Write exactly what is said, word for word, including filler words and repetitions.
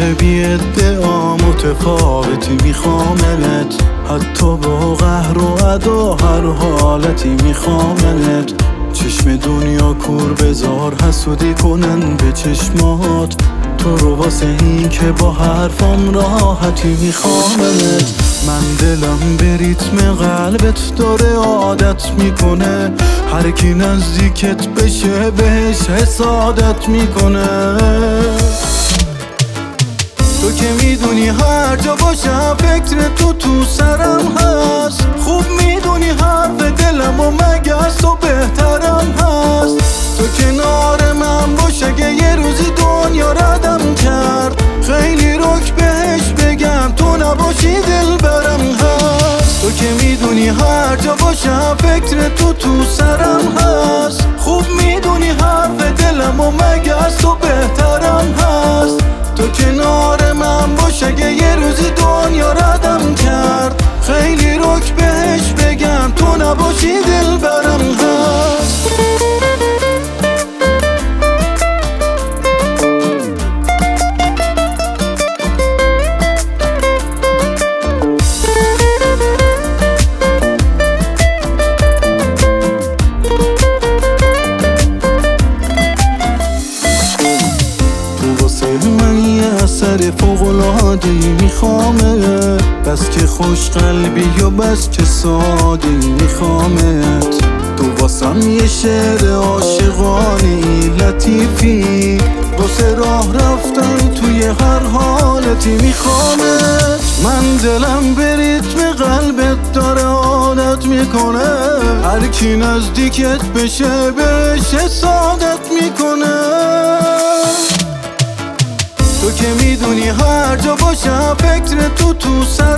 بی ادعا متفاوتی میخوامت، حتی با قهر و ادا هر حالتی میخوامت. چشم دنیا کور بذار حسودی کنن به چشمات، تو رو واسه این که با حرفام راحتی میخوامت. من دلم به ریتم قلبت داره عادت میکنه، هر کی نزدیکت بشه بهش حسادت میکنه. تو که میدونی هر جا باشم فکر تو تو سرم هست، خوب میدونی حرف دلم و مگه از تو بهترم هست. تو کنار من باش اگه یه روزی دنیا ردم کرد، خیلی رک بهش بگم تو نباشی دل برم هست. تو که میدونی هر جا باشم فکر تو تو سرم هست، خوب میدونی حرف دلم و مگه از تو بهترم هست. تو کنار من باش اگه یه روزی دنیا ردم کرد، خیلی رک بهش بگم تو نباشی دل برم هست. اثر فوق‌العاده‌ای میخوامت، بس که خوش قلبی و بس که ساده‌ای میخوامت. تو واسم یه شعر عاشقانه‌ای لطیفی، واسه راه رفتن توی هر حالتی میخوامت. من دلم به ریتم قلبت داره عادت میکنه، هر کی نزدیکت بشه بهش حسادت میکنه. تو که میدونی هر جا باشم فکر تو تو سر